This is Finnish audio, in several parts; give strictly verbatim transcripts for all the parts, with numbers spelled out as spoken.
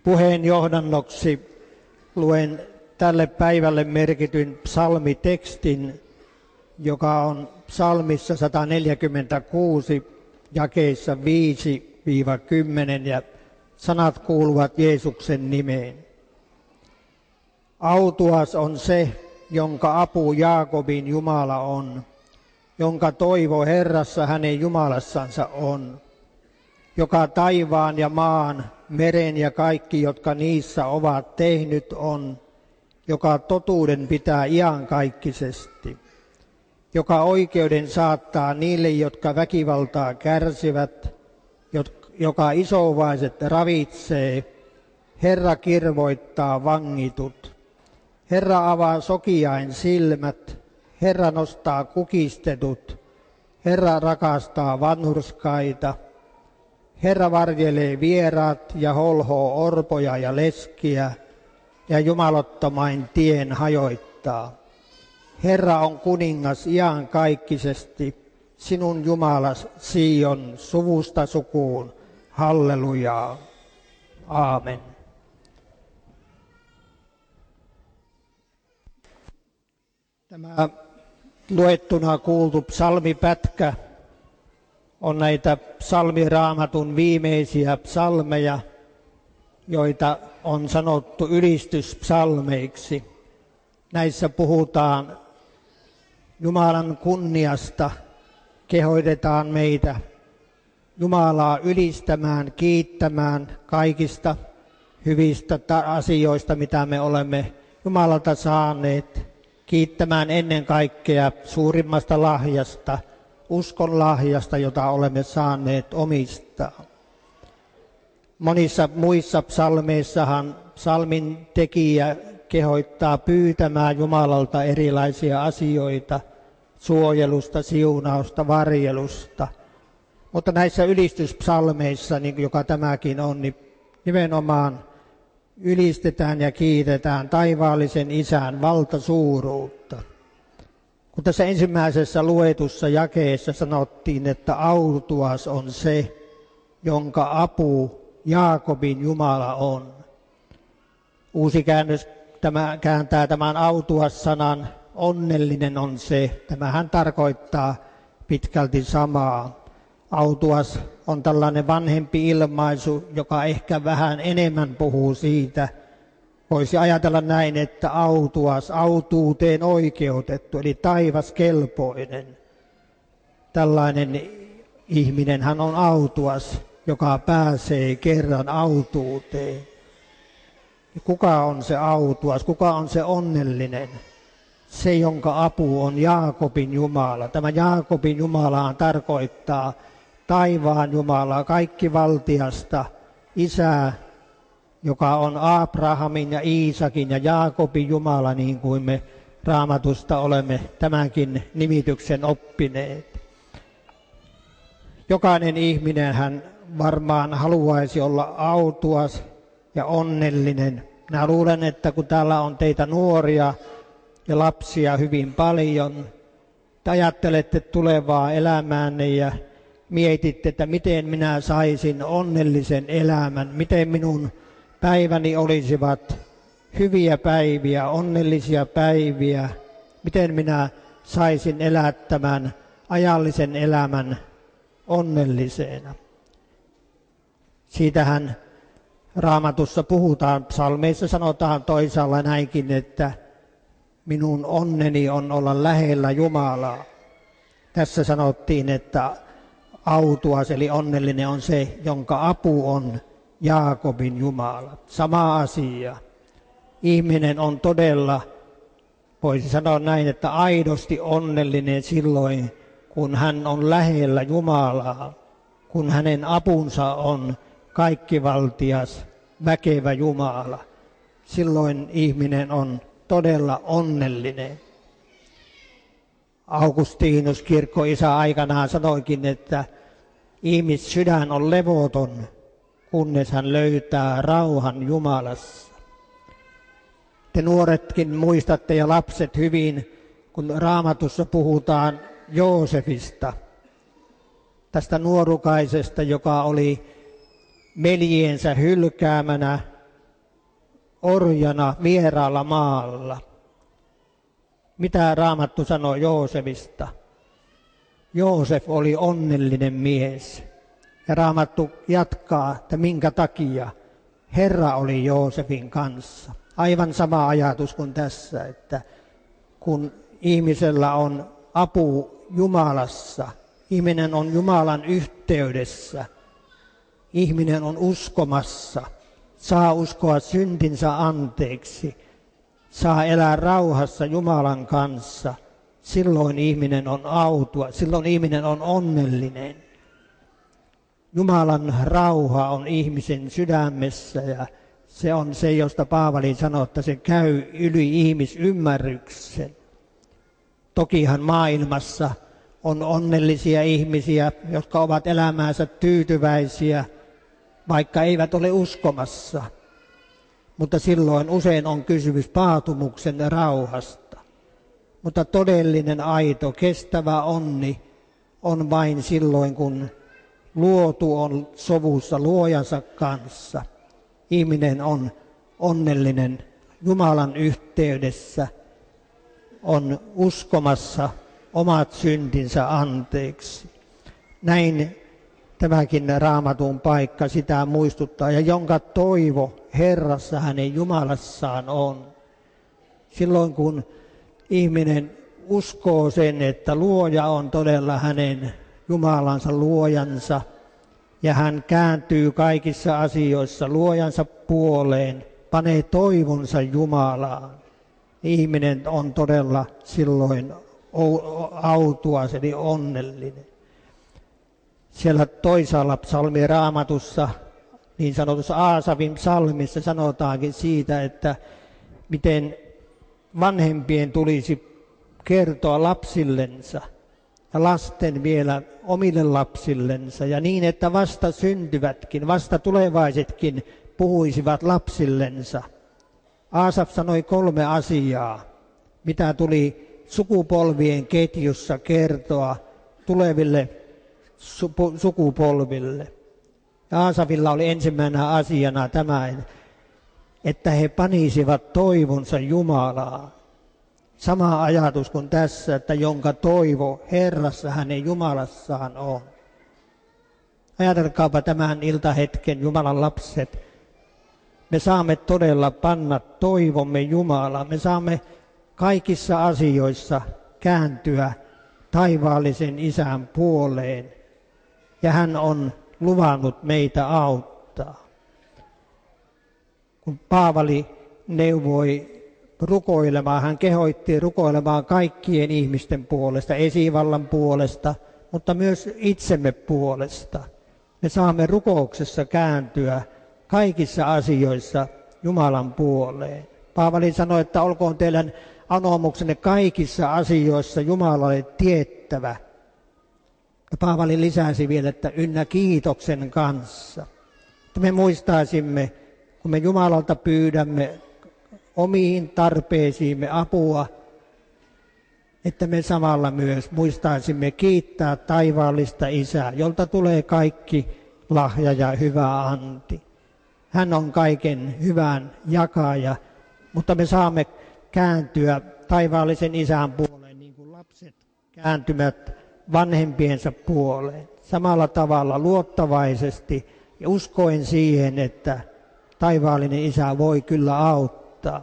Puheen johdannoksi luen tälle päivälle merkityn psalmitekstin, joka on psalmissa sata neljäkymmentäkuusi jakeissa viisi kymmenen ja sanat kuuluvat Jeesuksen nimeen. Autuas on se, jonka apu Jaakobin Jumala on, jonka toivo Herrassa hänen Jumalassansa on, joka taivaan ja maan, meren ja kaikki, jotka niissä ovat tehnyt on, joka totuuden pitää iankaikkisesti, joka oikeuden saattaa niille, jotka väkivaltaa kärsivät, joka isovaiset ravitsee, Herra kirvoittaa vangitut, Herra avaa sokiain silmät, Herra nostaa kukistetut, Herra rakastaa vanhurskaita, Herra varjelee vieraat ja holhoo orpoja ja leskiä, ja jumalottomain tien hajoittaa. Herra on kuningas iankaikkisesti, sinun Jumalas Sion suvusta sukuun. Hallelujaa. Aamen. Tämä luettuna kuultu psalmipätkä on näitä psalmiraamatun viimeisiä psalmeja, joita on sanottu ylistyspsalmeiksi. Näissä puhutaan Jumalan kunniasta, kehoitetaan meitä Jumalaa ylistämään, kiittämään kaikista hyvistä asioista, mitä me olemme Jumalalta saaneet, kiittämään ennen kaikkea suurimmasta lahjasta, uskon lahjasta, jota olemme saaneet omistaa. Monissa muissa psalmeissahan psalmin tekijä kehoittaa pyytämään Jumalalta erilaisia asioita, suojelusta, siunausta, varjelusta. Mutta näissä ylistyspsalmeissa, niin joka tämäkin on, niin nimenomaan ylistetään ja kiitetään taivaallisen Isän valtasuuruutta. Kun tässä ensimmäisessä luetussa jakeessa sanottiin, että autuas on se, jonka apu Jaakobin Jumala on. Uusi käännös tämä, kääntää tämän autuas-sanan, onnellinen on se. Tämähän tarkoittaa pitkälti samaa. Autuas on tällainen vanhempi ilmaisu, joka ehkä vähän enemmän puhuu siitä. Voisi ajatella näin, että autuas, autuuteen oikeutettu, eli taivaskelpoinen. Tällainen ihminen hän on autuas, joka pääsee kerran autuuteen. Kuka on se autuas, kuka on se onnellinen? Se, jonka apu on Jaakobin Jumala. Tämä Jaakobin Jumalahan tarkoittaa taivaan Jumalaa, kaikki valtiasta, Isää, joka on Abrahamin ja Iisakin ja Jaakobin Jumala, niin kuin me Raamatusta olemme tämänkin nimityksen oppineet. Jokainen ihminen hän varmaan haluaisi olla autuas ja onnellinen. Minä luulen, että kun täällä on teitä nuoria ja lapsia hyvin paljon, te ajattelette tulevaa elämäänne ja mietitte, että miten minä saisin onnellisen elämän, miten minun päiväni olisivat hyviä päiviä, onnellisia päiviä, miten minä saisin elää tämän ajallisen elämän onnellisena. Siitähän Raamatussa puhutaan, psalmeissa sanotaan toisaalla näinkin, että minun onneni on olla lähellä Jumalaa. Tässä sanottiin, että autuas eli onnellinen on se, jonka apu on Jaakobin Jumala. Sama asia. Ihminen on todella, voisi sanoa näin, että aidosti onnellinen silloin, kun hän on lähellä Jumalaa, kun hänen apunsa on kaikkivaltias, väkevä Jumala. Silloin ihminen on todella onnellinen. Augustinus, kirkkoisä, aikanaan sanoikin, että ihmissydän on levoton, kunnes hän löytää rauhan Jumalassa. Te nuoretkin muistatte ja lapset hyvin, kun Raamatussa puhutaan Joosefista, tästä nuorukaisesta, joka oli veljiensä hylkäämänä, orjana vieraalla maalla. Mitä Raamattu sanoo Joosefista? Joosef oli onnellinen mies. Ja Raamattu jatkaa, että minkä takia Herra oli Joosefin kanssa. Aivan sama ajatus kuin tässä, että kun ihmisellä on apu Jumalassa, ihminen on Jumalan yhteydessä, ihminen on uskomassa, saa uskoa syntinsä anteeksi, saa elää rauhassa Jumalan kanssa, silloin ihminen on autua, silloin ihminen on onnellinen. Jumalan rauha on ihmisen sydämessä ja se on se, josta Paavali sanoo, että se käy yli ihmisymmärryksen. Tokihan maailmassa on onnellisia ihmisiä, jotka ovat elämäänsä tyytyväisiä, vaikka eivät ole uskomassa. Mutta silloin usein on kysymys paatumuksen rauhasta. Mutta todellinen, aito, kestävä onni on vain silloin, kun luotu on sovussa luojansa kanssa. Ihminen on onnellinen Jumalan yhteydessä, on uskomassa omat syntinsä anteeksi. Näin tämäkin Raamatun paikka sitä muistuttaa, ja jonka toivo Herrassa hänen Jumalassaan on. Silloin kun ihminen uskoo sen, että luoja on todella hänen Jumalansa luojansa, ja hän kääntyy kaikissa asioissa luojansa puoleen, panee toivonsa Jumalaan. Ihminen on todella silloin autuas eli onnellinen. Siellä toisaalla psalmin Raamatussa, niin sanotussa Aasafin psalmissa sanotaankin siitä, että miten vanhempien tulisi kertoa lapsillensa ja lasten vielä omille lapsillensa ja niin, että vasta syntyvätkin, vasta tulevaisetkin puhuisivat lapsillensa. Aasaf sanoi kolme asiaa, mitä tuli sukupolvien ketjussa kertoa tuleville sukupolville. Ja Aasafilla oli ensimmäisenä asiana tämä, että he panisivat toivonsa Jumalaan. Sama ajatus kuin tässä, että jonka toivo Herrassa hänen Jumalassaan on. Ajatelkaapa tämän iltahetken Jumalan lapset. Me saamme todella panna toivomme Jumalaan. Me saamme kaikissa asioissa kääntyä taivaallisen Isän puoleen. Ja hän on luvannut meitä auttaa. Kun Paavali neuvoi rukoilemaan, hän kehoitti rukoilemaan kaikkien ihmisten puolesta, esivallan puolesta, mutta myös itsemme puolesta. Me saamme rukouksessa kääntyä kaikissa asioissa Jumalan puoleen. Paavali sanoi, että olkoon teidän anomuksenne kaikissa asioissa Jumalalle tiettävä. Ja Paavali lisäsi vielä, että ynnä kiitoksen kanssa. Että me muistaisimme, kun me Jumalalta pyydämme omiin tarpeisiimme apua, että me samalla myös muistaisimme kiittää taivaallista Isää, jolta tulee kaikki lahja ja hyvä anti. Hän on kaiken hyvän jakaja, mutta me saamme kääntyä taivaallisen Isän puoleen, niin kuin lapset kääntyvät vanhempiensa puoleen. Samalla tavalla luottavaisesti ja uskoen siihen, että taivaallinen Isä voi kyllä auttaa.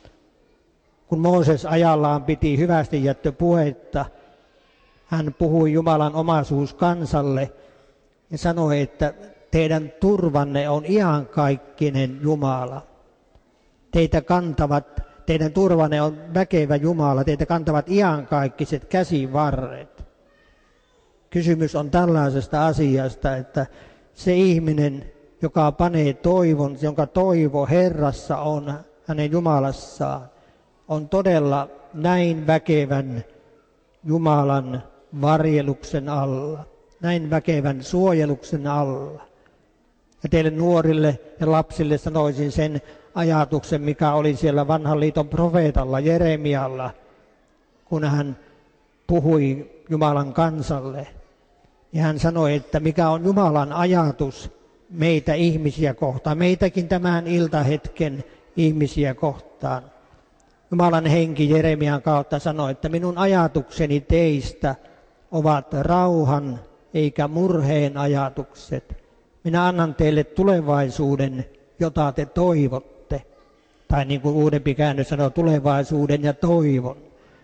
Kun Mooses ajallaan piti hyvästi jättöpuhetta, hän puhui Jumalan omaisuus kansalle ja sanoi, että teidän turvanne on iankaikkinen Jumala. Teitä kantavat, teidän turvanne on väkevä Jumala, teitä kantavat iankaikkiset käsivarret. Kysymys on tällaisesta asiasta, että se ihminen, joka panee toivon, jonka toivo Herrassa on hänen Jumalassaan, on todella näin väkevän Jumalan varjeluksen alla, näin väkevän suojeluksen alla. Ja teille nuorille ja lapsille sanoisin sen ajatuksen, mikä oli siellä vanhan liiton profeetalla Jeremialla, kun hän puhui Jumalan kansalle. Ja hän sanoi, että mikä on Jumalan ajatus meitä ihmisiä kohtaan, meitäkin tämän iltahetken ihmisiä kohtaan. Jumalan henki Jeremian kautta sanoi, että minun ajatukseni teistä ovat rauhan eikä murheen ajatukset. Minä annan teille tulevaisuuden, jota te toivotte. Tai niin kuin uudempi käännös sanoo, tulevaisuuden ja toivon.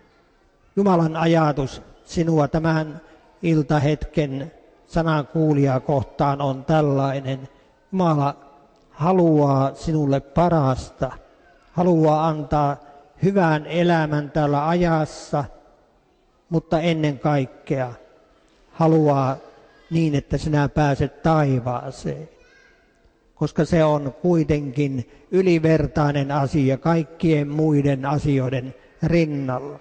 Jumalan ajatus sinua tämän iltahetken sanan kuulijaa kohtaan on tällainen. Jumala haluaa sinulle parasta, haluaa antaa hyvän elämän tällä ajassa, mutta ennen kaikkea haluaa niin, että sinä pääset taivaaseen, koska se on kuitenkin ylivertainen asia kaikkien muiden asioiden rinnalla.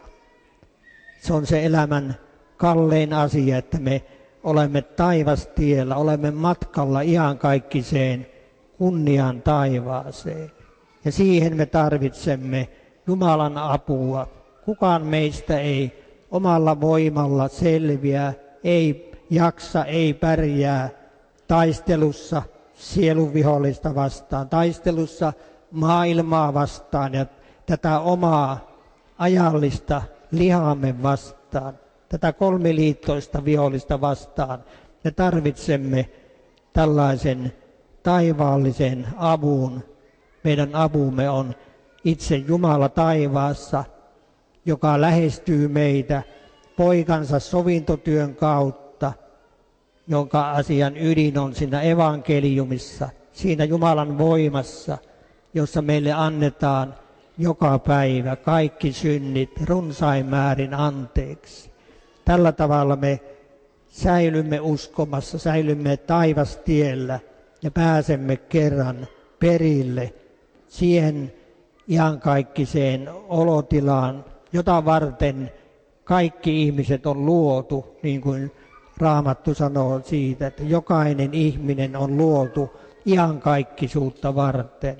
Se on se elämän kallein asia, että me olemme taivastiellä, olemme matkalla iankaikkiseen kunnian taivaaseen. Ja siihen me tarvitsemme Jumalan apua. Kukaan meistä ei omalla voimalla selviä, ei jaksa, ei pärjää taistelussa sielun vihollista vastaan, taistelussa maailmaa vastaan ja tätä omaa ajallista lihaamme vastaan, tätä kolmiliittoista vihollista vastaan. Me tarvitsemme tällaisen taivaallisen avun. Meidän apumme on itse Jumala taivaassa, joka lähestyy meitä poikansa sovintotyön kautta, jonka asian ydin on siinä evankeliumissa, siinä Jumalan voimassa, jossa meille annetaan joka päivä kaikki synnit runsain määrin anteeksi. Tällä tavalla me säilymme uskomassa, säilymme taivastiellä ja pääsemme kerran perille siihen iankaikkiseen olotilaan, jota varten kaikki ihmiset on luotu, niin kuin Raamattu sanoo siitä, että jokainen ihminen on luotu iankaikkisuutta varten.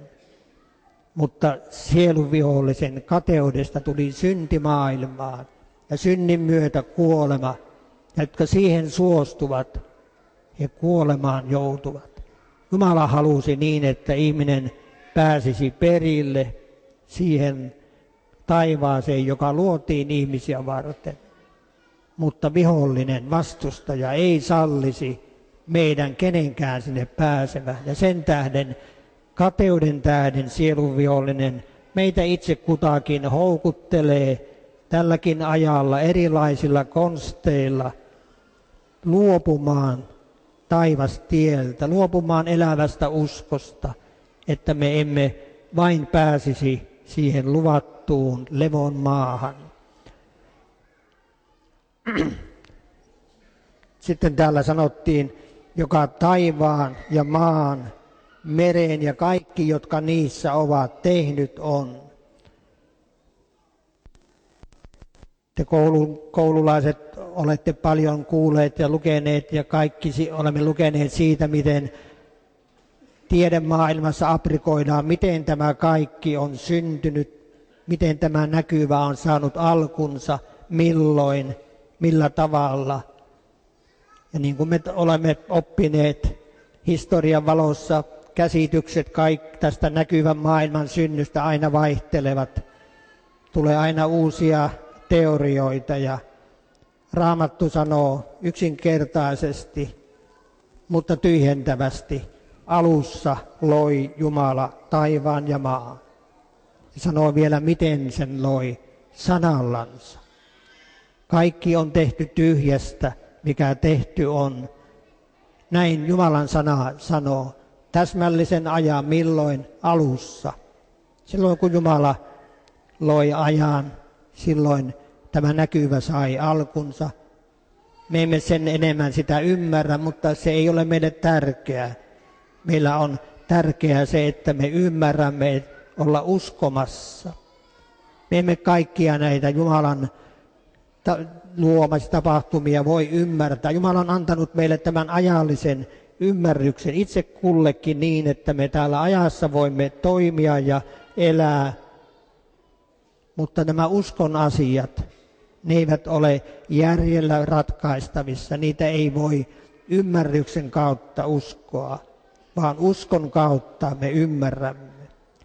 Mutta sieluvihollisen kateudesta tuli synti maailmaan ja synnin myötä kuolema, ja jotka siihen suostuvat, he kuolemaan joutuvat. Jumala halusi niin, että ihminen pääsisi perille siihen taivaaseen, joka luotiin ihmisiä varten. Mutta vihollinen vastustaja ei sallisi meidän kenenkään sinne pääsevä. Ja sen tähden, kateuden tähden sielun vihollinen meitä itse kutakin houkuttelee tälläkin ajalla erilaisilla konsteilla luopumaan taivastieltä, luopumaan elävästä uskosta, että me emme vain pääsisi siihen luvattuun levon maahan. Sitten täällä sanottiin, joka taivaan ja maan, meren ja kaikki, jotka niissä ovat, tehnyt on. Te koululaiset olette paljon kuulleet ja lukeneet ja kaikki olemme lukeneet siitä, miten tiedemaailmassa aprikoidaan, miten tämä kaikki on syntynyt, miten tämä näkyvä on saanut alkunsa, milloin, millä tavalla. Ja niin kuin me olemme oppineet historian valossa, käsitykset kaikki tästä näkyvän maailman synnystä aina vaihtelevat. Tulee aina uusia teorioita ja Raamattu sanoo yksinkertaisesti, mutta tyhjentävästi. Alussa loi Jumala taivaan ja maan. Sanoo vielä, miten sen loi sanallansa. Kaikki on tehty tyhjästä, mikä tehty on. Näin Jumalan sana sanoo täsmällisen ajan milloin alussa. Silloin kun Jumala loi ajan, silloin tämä näkyvä sai alkunsa. Me emme sen enemmän sitä ymmärrä, mutta se ei ole meille tärkeää. Meillä on tärkeää se, että me ymmärrämme olla uskomassa. Me emme kaikkia näitä Jumalan ta- luomisia tapahtumia voi ymmärtää. Jumala on antanut meille tämän ajallisen ymmärryksen itse kullekin niin, että me täällä ajassa voimme toimia ja elää. Mutta nämä uskon asiat, ne eivät ole järjellä ratkaistavissa. Niitä ei voi ymmärryksen kautta uskoa, vaan uskon kautta me ymmärrämme.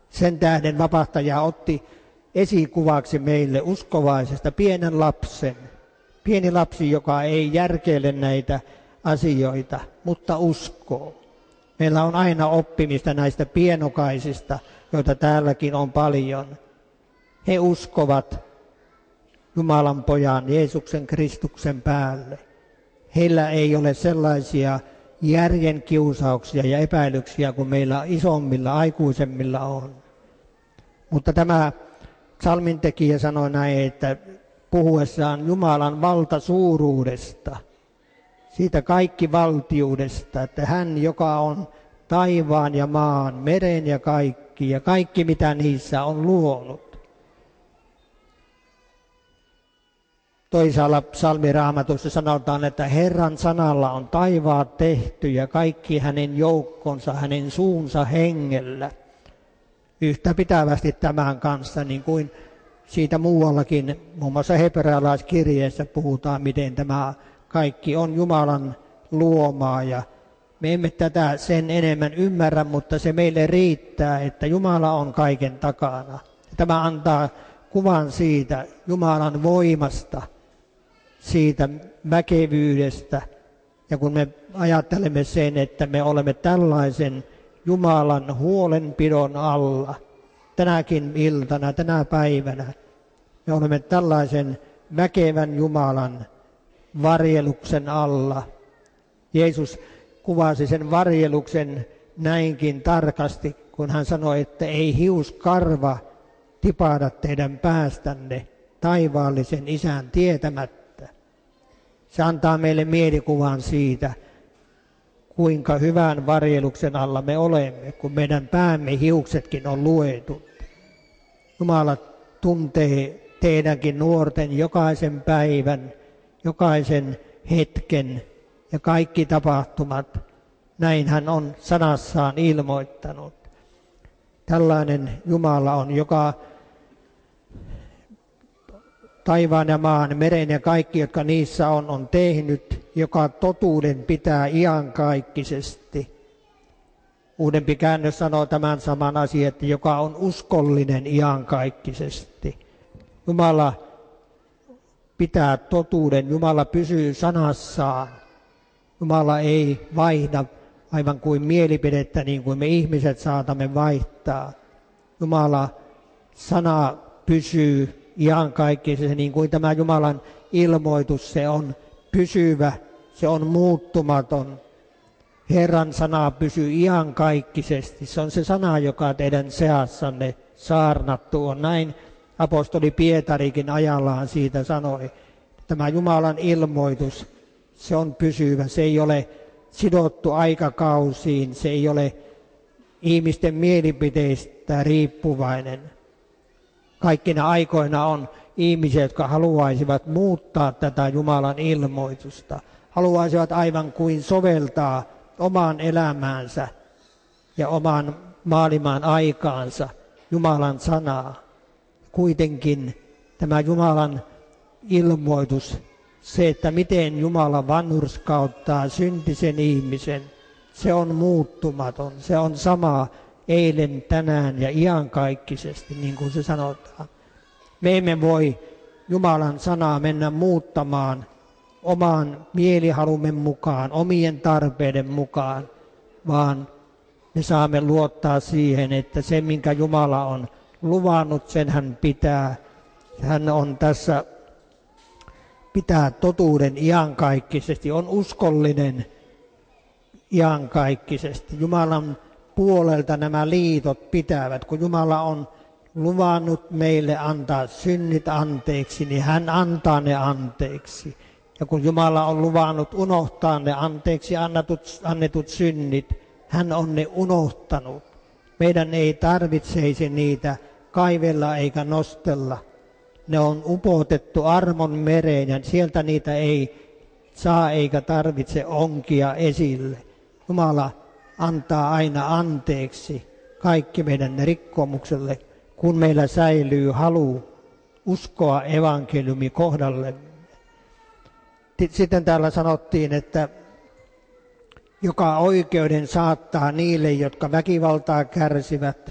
Sen tähden vapahtaja otti esikuvaksi meille uskovaisesta pienen lapsen. Pieni lapsi, joka ei järkeile näitä asioita, mutta uskoo. Meillä on aina oppimista näistä pienokaisista, joita täälläkin on paljon. He uskovat Jumalan pojan Jeesuksen Kristuksen päälle. Heillä ei ole sellaisia järjen kiusauksia ja epäilyksiä kuin meillä isommilla, aikuisemmilla on. Mutta tämä psalmintekijä sanoi näin, että puhuessaan Jumalan valtasuuruudesta, siitä kaikki valtiudesta, että hän, joka on taivaan ja maan, meren ja kaikki, ja kaikki mitä niissä on luonut. Toisaalla psalmiraamatussa sanotaan, että Herran sanalla on taivaat tehty ja kaikki hänen joukkonsa, hänen suunsa hengellä. Yhtä pitävästi tämän kanssa, niin kuin siitä muuallakin, muun muassa hebrealaiskirjeessä puhutaan, miten tämä kaikki on Jumalan luomaa. Ja me emme tätä sen enemmän ymmärrä, mutta se meille riittää, että Jumala on kaiken takana. Tämä antaa kuvan siitä Jumalan voimasta, siitä väkevyydestä. Ja kun me ajattelemme sen, että me olemme tällaisen Jumalan huolenpidon alla, tänäkin iltana, tänä päivänä, me olemme tällaisen väkevän Jumalan varjeluksen alla. Jeesus kuvasi sen varjeluksen näinkin tarkasti, kun hän sanoi, että ei hiuskarva tipahda teidän päästänne taivaallisen Isän tietämättä. Se antaa meille mielikuvan siitä, kuinka hyvän varjeluksen alla me olemme, kun meidän päämme hiuksetkin on luetut. Jumala tuntee teidänkin nuorten jokaisen päivän, jokaisen hetken ja kaikki tapahtumat. Näin hän on sanassaan ilmoittanut. Tällainen Jumala on, joka taivaan ja maan, meren ja kaikki, jotka niissä on, on tehnyt, joka totuuden pitää iankaikkisesti. Uudempi käännös sanoo tämän saman asian, että joka on uskollinen iankaikkisesti. Jumala pitää totuuden, Jumala pysyy sanassaan. Jumala ei vaihda aivan kuin mielipidettä, niin kuin me ihmiset saatamme vaihtaa. Jumala sana pysyy iankaikkisesti, niin kuin tämä Jumalan ilmoitus, se on pysyvä, se on muuttumaton. Herran sana pysyy iankaikkisesti. Se on se sana, joka teidän seassanne saarnattu on. Näin apostoli Pietarikin ajallaan siitä sanoi. Tämä Jumalan ilmoitus, se on pysyvä. Se ei ole sidottu aikakausiin, se ei ole ihmisten mielipiteistä riippuvainen. Kaikkina aikoina on ihmisiä, jotka haluaisivat muuttaa tätä Jumalan ilmoitusta. Haluaisivat aivan kuin soveltaa omaan elämäänsä ja omaan maailman aikaansa Jumalan sanaa. Kuitenkin tämä Jumalan ilmoitus, se, että miten Jumala vanhurskauttaa syntisen ihmisen, se on muuttumaton. Se on sama eilen, tänään ja iankaikkisesti, niin kuin se sanotaan. Me emme voi Jumalan sanaa mennä muuttamaan oman mielihalumme mukaan, omien tarpeiden mukaan, vaan me saamme luottaa siihen, että se, minkä Jumala on luvannut, sen hän pitää. Hän on tässä, pitää totuuden iankaikkisesti, on uskollinen iankaikkisesti. Jumalan puolelta nämä liitot pitävät, kun Jumala on luvannut meille antaa synnit anteeksi, niin hän antaa ne anteeksi. Ja kun Jumala on luvannut unohtaa ne anteeksi annetut, annetut synnit, hän on ne unohtanut. Meidän ei tarvitseisi niitä kaivella eikä nostella. Ne on upotettu armon mereen ja sieltä niitä ei saa eikä tarvitse onkia esille. Jumala antaa aina anteeksi kaikki meidän rikkomukselle, kun meillä säilyy halu uskoa evankeliumi kohdallemme. Sitten täällä sanottiin, että joka oikeuden saattaa niille, jotka väkivaltaa kärsivät,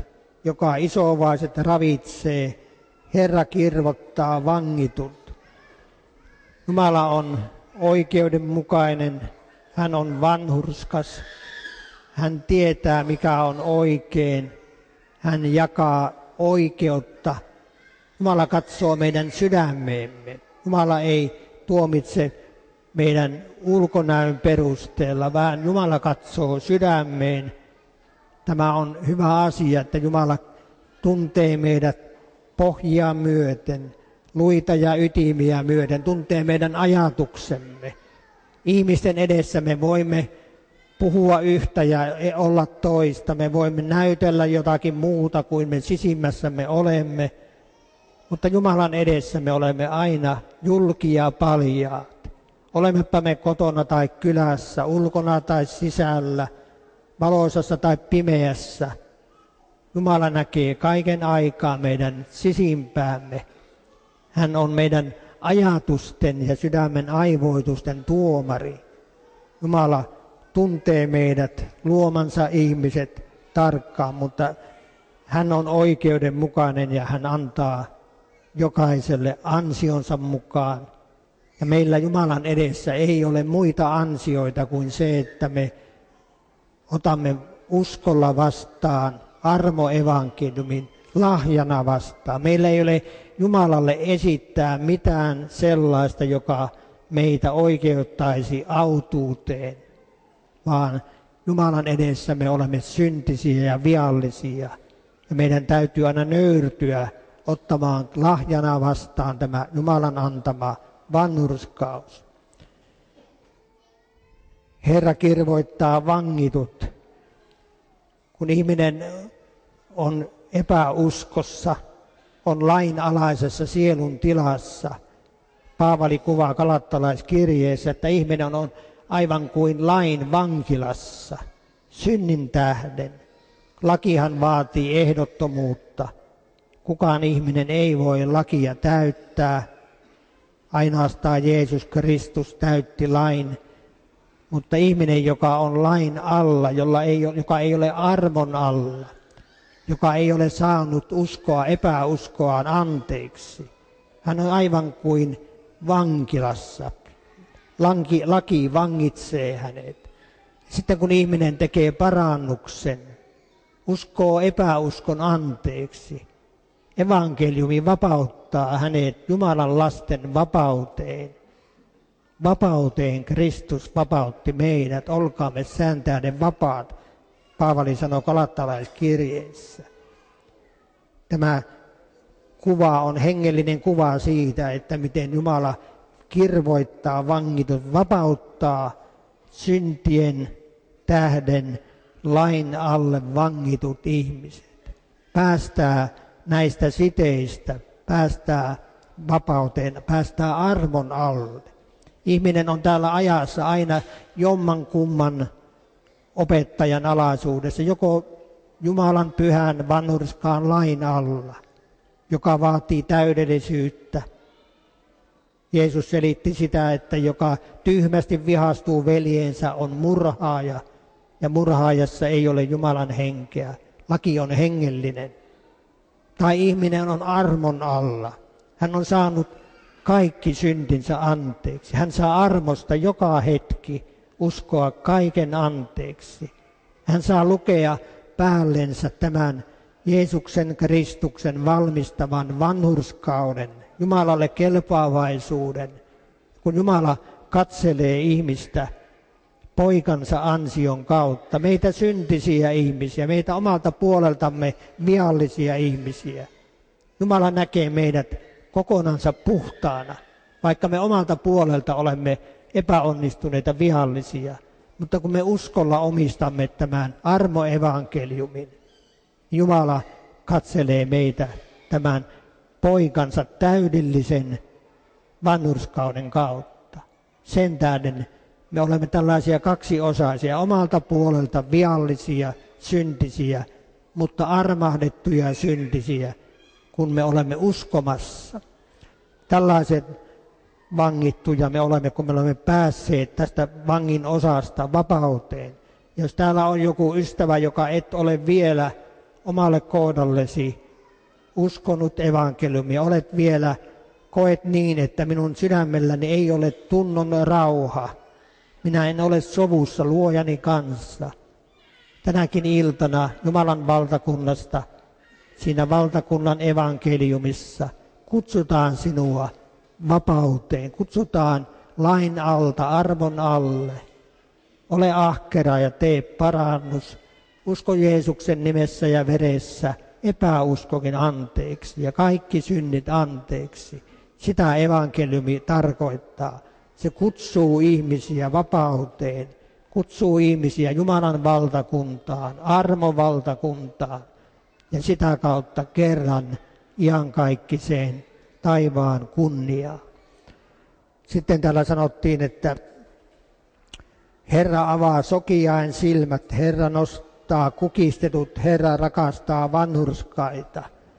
joka isovaiset ravitsee, Herra kirvottaa vangitut. Jumala on oikeudenmukainen, hän on vanhurskas, hän tietää mikä on oikein, hän jakaa oikeutta. Jumala katsoo meidän sydämeemme. Jumala ei tuomitse meidän ulkonäön perusteella, vaan Jumala katsoo sydämeen. Tämä on hyvä asia, että Jumala tuntee meidät pohjaa myöten, luita ja ytimiä myöten, tuntee meidän ajatuksemme. Ihmisten edessä me voimme puhua yhtä ja olla toista, me voimme näytellä jotakin muuta kuin me sisimmässämme olemme, mutta Jumalan edessä me olemme aina julkia paljaat. Olemmepa me kotona tai kylässä, ulkona tai sisällä, valoisassa tai pimeässä. Jumala näkee kaiken aikaa meidän sisimpäämme. Hän on meidän ajatusten ja sydämen aivoitusten tuomari. Jumala tuntee meidät, luomansa ihmiset tarkkaan, mutta hän on oikeudenmukainen ja hän antaa jokaiselle ansionsa mukaan. Ja meillä Jumalan edessä ei ole muita ansioita kuin se, että me otamme uskolla vastaan armoevankeliumin lahjana vastaan. Meillä ei ole Jumalalle esittää mitään sellaista, joka meitä oikeuttaisi autuuteen, vaan Jumalan edessä me olemme syntisiä ja viallisia. Ja meidän täytyy aina nöyrtyä ottamaan lahjana vastaan tämä Jumalan antama vanhurskaus. Herra kirvoittaa vangitut. Kun ihminen on epäuskossa, on lainalaisessa sielun tilassa, Paavali kuvaa Galattalaiskirjeessä, että ihminen on aivan kuin lain vankilassa, synnin tähden. Lakihan vaatii ehdottomuutta. Kukaan ihminen ei voi lakia täyttää. Ainoastaan Jeesus Kristus täytti lain. Mutta ihminen, joka on lain alla, jolla ei, joka ei ole armon alla, joka ei ole saanut uskoa epäuskoaan anteeksi, hän on aivan kuin vankilassa. Laki, laki vangitsee hänet. Sitten kun ihminen tekee parannuksen, uskoo epäuskon anteeksi, evankeliumi vapauttaa hänet Jumalan lasten vapauteen. Vapauteen Kristus vapautti meidät, olkaamme sään tähden vapaat, Paavali sanoo Galattalaiskirjeessä. Tämä kuva on hengellinen kuva siitä, että miten Jumala kirvoittaa vangitut, vapauttaa syntien tähden lain alle vangitut ihmiset. Päästää näistä siteistä, päästää vapauteen, päästää armon alle. Ihminen on täällä ajassa aina jomman kumman opettajan alaisuudessa, joko Jumalan pyhän vanhurskaan lain alla, joka vaatii täydellisyyttä. Jeesus selitti sitä, että joka tyhmästi vihastuu veljeensä on murhaaja, ja murhaajassa ei ole Jumalan henkeä. Laki on hengellinen. Tai ihminen on armon alla. Hän on saanut kaikki syntinsä anteeksi. Hän saa armosta joka hetki uskoa kaiken anteeksi. Hän saa lukea päällensä tämän Jeesuksen Kristuksen valmistavan vanhurskauden, Jumalalle kelpaavaisuuden. Kun Jumala katselee ihmistä poikansa ansion kautta, meitä syntisiä ihmisiä, meitä omalta puoleltamme viallisia ihmisiä. Jumala näkee meidät kokonansa puhtaana, vaikka me omalta puolelta olemme epäonnistuneita viallisia. Mutta kun me uskolla omistamme tämän armoevankeliumin, Jumala katselee meitä tämän poikansa täydellisen vanhurskauden kautta. Sen tähden me olemme tällaisia kaksiosaisia, omalta puolelta viallisia, syntisiä, mutta armahdettuja syntisiä, kun me olemme uskomassa. Tällaiset vangittuja me olemme, kun me olemme päässeet tästä vangin osasta vapauteen. Jos täällä on joku ystävä, joka et ole vielä omalle kohdallesi uskonut evankeliumia. Olet vielä, koet niin, että minun sydämelläni ei ole tunnon rauha. Minä en ole sovussa luojani kanssa. Tänäkin iltana Jumalan valtakunnasta, siinä valtakunnan evankeliumissa, kutsutaan sinua vapauteen, kutsutaan lain alta, armon alle. Ole ahkera ja tee parannus. Usko Jeesuksen nimessä ja veressä, epäuskokin anteeksi ja kaikki synnit anteeksi. Sitä evankeliumi tarkoittaa. Se kutsuu ihmisiä vapauteen, kutsuu ihmisiä Jumalan valtakuntaan, armon valtakuntaan ja sitä kautta kerran iankaikkiseen taivaan kunniaan. Sitten täällä sanottiin, että Herra avaa sokiain silmät, Herra nostaa kukistetut, Herra rakastaa vanhurskaita.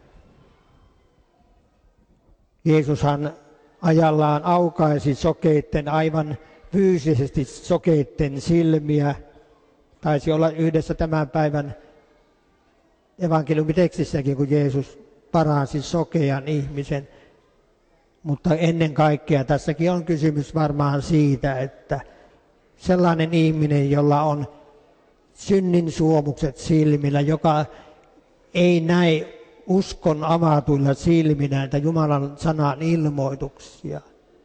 Jeesushan ajallaan aukaisi sokeitten, aivan fyysisesti sokeitten silmiä. Taisi olla yhdessä tämän päivän evankeliumitekstissäkin, kun Jeesus paransi sokean ihmisen. Mutta ennen kaikkea tässäkin on kysymys varmaan siitä, että sellainen ihminen, jolla on synnin suomukset silmillä, joka ei näe uskon avatuilla silminä näitä Jumalan sanan ilmoituksia.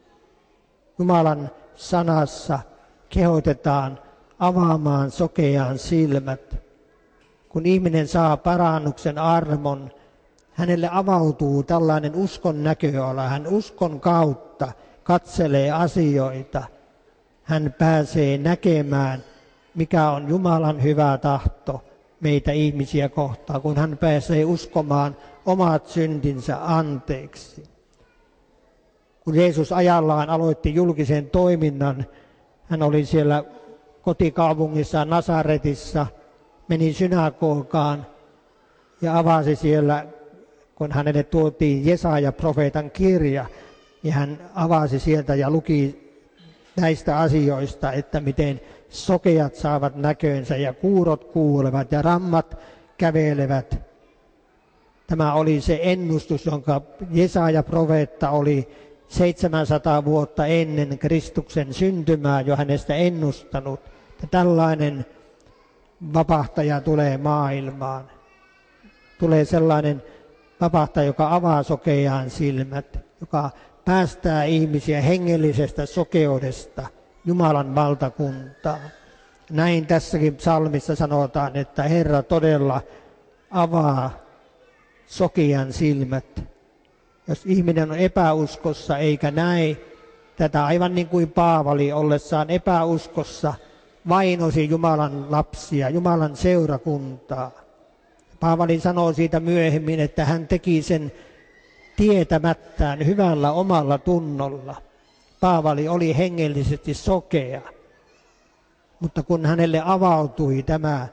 Jumalan sanassa kehotetaan avaamaan sokeaan silmät. Kun ihminen saa parannuksen armon, hänelle avautuu tällainen uskon näköala. Hän uskon kautta katselee asioita. Hän pääsee näkemään, mikä on Jumalan hyvä tahto meitä ihmisiä kohtaan, kun hän pääsee uskomaan omat syntinsä anteeksi. Kun Jeesus ajallaan aloitti julkisen toiminnan, hän oli siellä kotikaupungissa Nasaretissa, meni synagogaan ja avasi siellä, kun hänelle tuotiin Jesaja profeetan kirja, ja hän avasi sieltä ja luki näistä asioista, että miten sokeat saavat näkönsä ja kuurot kuulevat ja rammat kävelevät. Tämä oli se ennustus, jonka Jesaja profeetta oli seitsemänsataa vuotta ennen Kristuksen syntymää jo hänestä ennustanut, että tällainen vapahtaja tulee maailmaan. Tulee sellainen vapahtaja, joka avaa sokeaan silmät, joka päästää ihmisiä hengellisestä sokeudesta Jumalan valtakuntaan. Näin tässäkin psalmissa sanotaan, että Herra todella avaa sokean silmät. Jos ihminen on epäuskossa eikä näe tätä, aivan niin kuin Paavali ollessaan epäuskossa vainosi Jumalan lapsia, Jumalan seurakuntaa. Paavali sanoo siitä myöhemmin, että hän teki sen tietämättään hyvällä omalla tunnolla. Paavali oli hengellisesti sokea, mutta kun hänelle avautui tämä,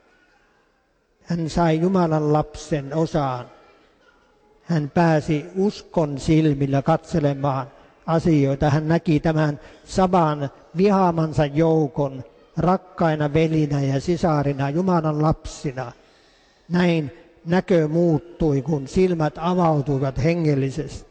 hän sai Jumalan lapsen osaan. Hän pääsi uskon silmillä katselemaan asioita. Hän näki tämän saman vihaamansa joukon rakkaina velinä ja sisarina, Jumalan lapsina. Näin näkö muuttui, kun silmät avautuivat hengellisesti.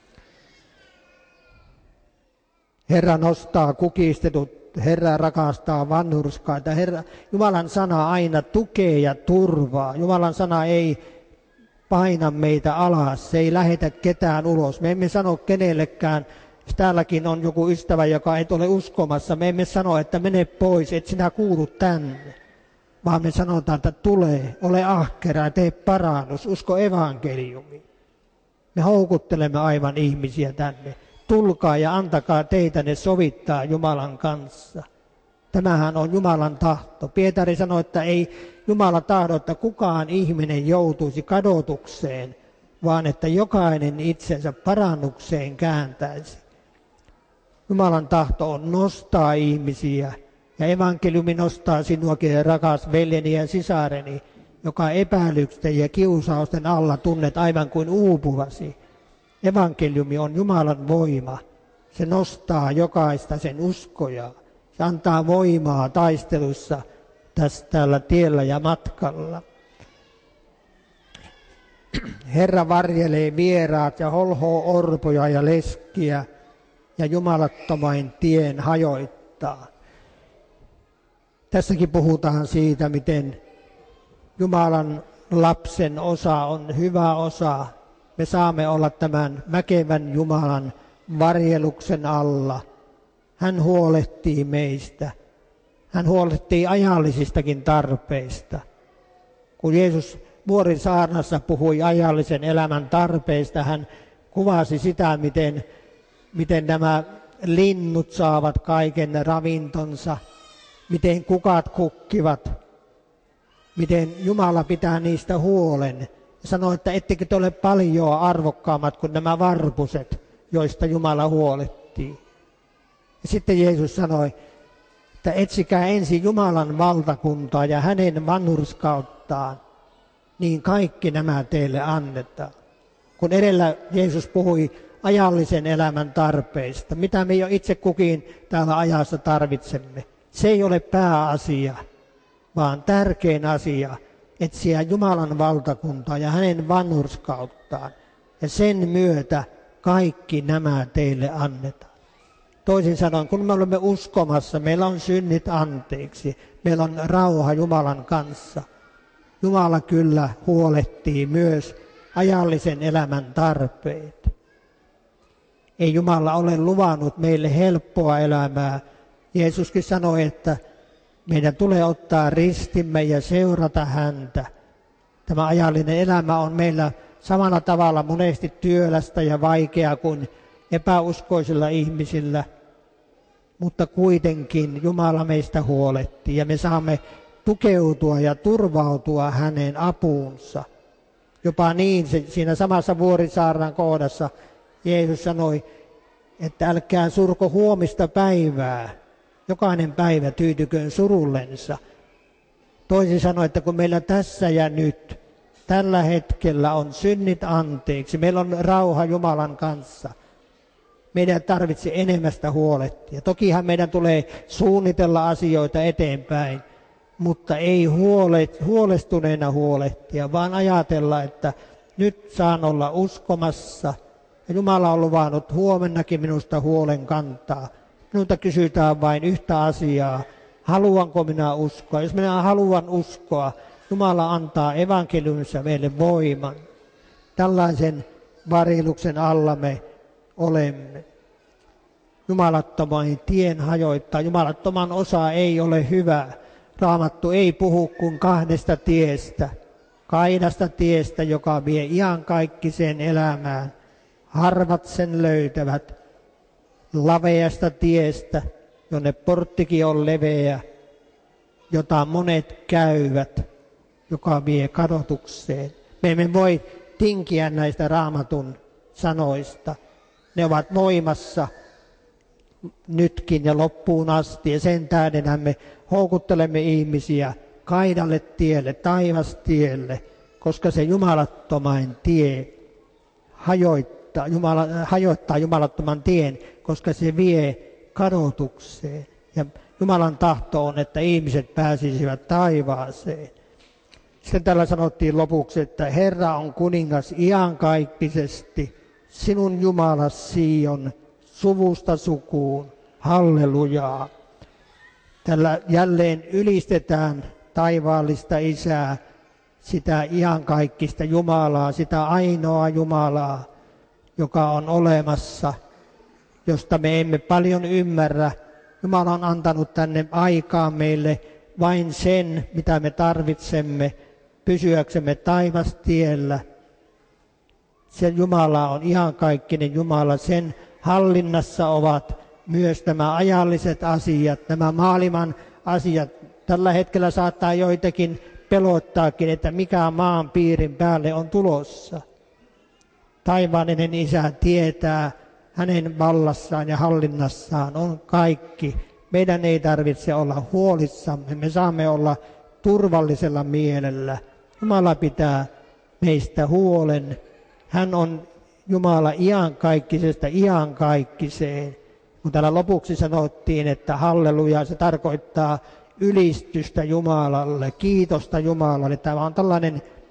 Herra nostaa kukistetut, Herra rakastaa vanhurskaita. Herra, Jumalan sana aina tukee ja turvaa. Jumalan sana ei paina meitä alas, se ei lähetä ketään ulos. Me emme sano kenellekään, jos täälläkin on joku ystävä, joka ei ole uskomassa, me emme sano, että mene pois, et sinä kuulu tänne. Vaan me sanotaan, että tule, ole ahkera, tee parannus, usko evankeliumiin. Me houkuttelemme aivan ihmisiä tänne. Tulkaa ja antakaa teitä ne sovittaa Jumalan kanssa. Tämähän on Jumalan tahto. Pietari sanoi, että ei Jumala tahdo, että kukaan ihminen joutuisi kadotukseen, vaan että jokainen itsensä parannukseen kääntäisi. Jumalan tahto on nostaa ihmisiä, ja evankeliumi nostaa sinuakin, rakas veljeni ja sisareni, joka epäilyksen ja kiusausten alla tunnet aivan kuin uupuvasi. Evankeliumi on Jumalan voima. Se nostaa jokaista sen uskojaa. Se antaa voimaa taistelussa tässä tällä tiellä ja matkalla. Herra varjelee vieraat ja holhoo orpoja ja leskiä ja jumalattomain tien hajoittaa. Tässäkin puhutaan siitä, miten Jumalan lapsen osa on hyvä osa. Me saamme olla tämän mäkevän Jumalan varjeluksen alla. Hän huolehtii meistä. Hän huolehtii ajallisistakin tarpeista. Kun Jeesus Vuorisaarnassa puhui ajallisen elämän tarpeista, hän kuvasi sitä, miten, miten nämä linnut saavat kaiken ravintonsa, miten kukat kukkivat, miten Jumala pitää niistä huolen. Sanoi, että ettekö te ole paljon arvokkaammat kuin nämä varpuset, joista Jumala huolehtii. Ja sitten Jeesus sanoi, että etsikää ensin Jumalan valtakuntaa ja hänen vanhurskauttaan, niin kaikki nämä teille annetaan. Kun edellä Jeesus puhui ajallisen elämän tarpeista, mitä me jo itse kukin täällä ajassa tarvitsemme. Se ei ole pääasia, vaan tärkein asia etsiä Jumalan valtakuntaa ja hänen vanhurskauttaan. Ja sen myötä kaikki nämä teille annetaan. Toisin sanoen, kun me olemme uskomassa, meillä on synnit anteeksi, meillä on rauha Jumalan kanssa. Jumala kyllä huolehtii myös ajallisen elämän tarpeet. Ei Jumala ole luvannut meille helppoa elämää. Jeesuskin sanoi, että meidän tulee ottaa ristimme ja seurata häntä. Tämä ajallinen elämä on meillä samalla tavalla monesti työlästä ja vaikeaa kuin epäuskoisilla ihmisillä. Mutta kuitenkin Jumala meistä huolehtii ja me saamme tukeutua ja turvautua hänen apuunsa. Jopa niin, siinä samassa Vuorisaarnan kohdassa Jeesus sanoi, että älkää surko huomista päivää. Jokainen päivä tyytyköön surullensa. Toisin sanoi, että kun meillä tässä ja nyt, tällä hetkellä on synnit anteeksi, meillä on rauha Jumalan kanssa. Meidän tarvitsee enemmästä huolehtia. Tokihan meidän tulee suunnitella asioita eteenpäin, mutta ei huolestuneena huolehtia, vaan ajatella, että nyt saan olla uskomassa. Ja Jumala on luvannut huomennakin minusta huolen kantaa. Minulta kysytään vain yhtä asiaa. Haluanko minä uskoa? Jos minä haluan uskoa, Jumala antaa evankeliumissa meille voiman. Tällaisen varjeluksen alla me olemme. Jumalattoman tien hajoittaa. Jumalattoman osa ei ole hyvä. Raamattu ei puhu kuin kahdesta tiestä. Kaidasta tiestä, joka vie iankaikkiseen elämään. Harvat sen löytävät. Laveasta tiestä, jonne porttikin on leveä, jota monet käyvät, joka vie kadotukseen. Me emme voi tinkiä näistä Raamatun sanoista. Ne ovat voimassa nytkin ja loppuun asti, ja sen tähden me houkuttelemme ihmisiä kaidalle tielle, taivastielle, koska se jumalattomain tie hajoittaa, Jumala, hajoittaa jumalattoman tien, koska se vie kadotukseen. Ja Jumalan tahto on, että ihmiset pääsisivät taivaaseen. Sitten täällä sanottiin lopuksi, että Herra on kuningas iankaikkisesti, sinun Jumalas Sion, suvusta sukuun, hallelujaa. Tällä jälleen ylistetään taivaallista Isää, sitä iankaikkista Jumalaa, sitä ainoaa Jumalaa, joka on olemassa, josta me emme paljon ymmärrä. Jumala on antanut tänne aikaa meille vain sen, mitä me tarvitsemme pysyäksemme taivastiellä. Se Jumala on iankaikkinen Jumala, sen hallinnassa ovat myös nämä ajalliset asiat, nämä maailman asiat. Tällä hetkellä saattaa joitakin pelottaakin, että mikä maan piirin päälle on tulossa. Taivaallinen Isä tietää, hänen vallassaan ja hallinnassaan on kaikki. Meidän ei tarvitse olla huolissamme, me saamme olla turvallisella mielellä. Jumala pitää meistä huolen. Hän on Jumala iankaikkisesta iankaikkiseen. Kun täällä lopuksi sanottiin, että halleluja, se tarkoittaa ylistystä Jumalalle, kiitosta Jumalalle. Tämä on tällainen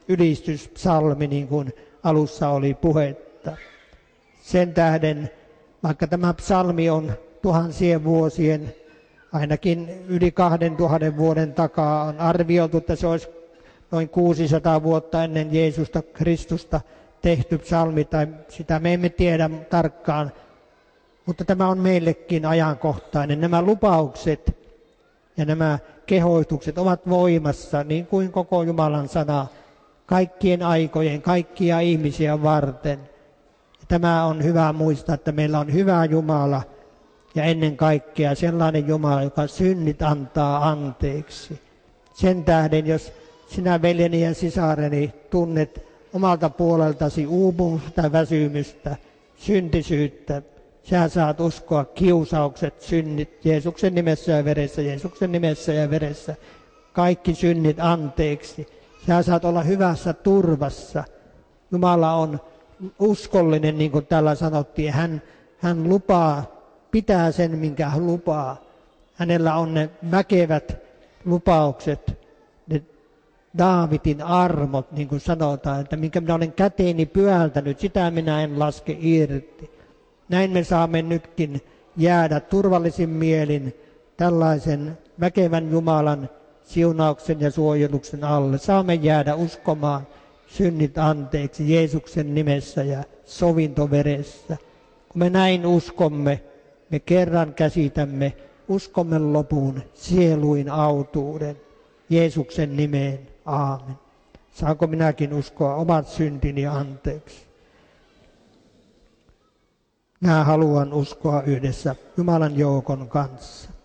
ylistyspsalmi, niin kuin alussa oli puhetta. Sen tähden, vaikka tämä psalmi on tuhansien vuosien, ainakin yli kahden tuhannen vuoden takaa on arvioitu, että se olisi noin kuusisataa vuotta ennen Jeesusta Kristusta tehty psalmi, tai sitä me emme tiedä tarkkaan, mutta tämä on meillekin ajankohtainen. Nämä lupaukset ja nämä kehoitukset ovat voimassa, niin kuin koko Jumalan sana, kaikkien aikojen, kaikkia ihmisiä varten. Tämä on hyvä muistaa, että meillä on hyvä Jumala ja ennen kaikkea sellainen Jumala, joka synnit antaa anteeksi. Sen tähden, jos sinä veljeni ja sisareni tunnet omalta puoleltasi uupumusta, väsymystä, syntisyyttä, sä saat uskoa kiusaukset, synnit Jeesuksen nimessä ja veressä, Jeesuksen nimessä ja veressä, kaikki synnit anteeksi. Sä saat olla hyvässä turvassa. Jumala on uskollinen, niin kuin täällä sanottiin. Hän, hän lupaa, pitää sen, minkä hän lupaa. Hänellä on ne väkevät lupaukset, ne Daavidin armot, niin kuin sanotaan, että minkä minä olen käteeni pyältänyt, sitä minä en laske irti. Näin me saamme nytkin jäädä turvallisin mielin tällaisen väkevän Jumalan siunauksen ja suojeluksen alle. Saamme jäädä uskomaan synnit anteeksi Jeesuksen nimessä ja sovintoveressä. Kun me näin uskomme, me kerran käsitämme uskomme lopun sieluin autuuden Jeesuksen nimeen. Aamen. Saanko minäkin uskoa omat syntini anteeksi? Minä haluan uskoa yhdessä Jumalan joukon kanssa.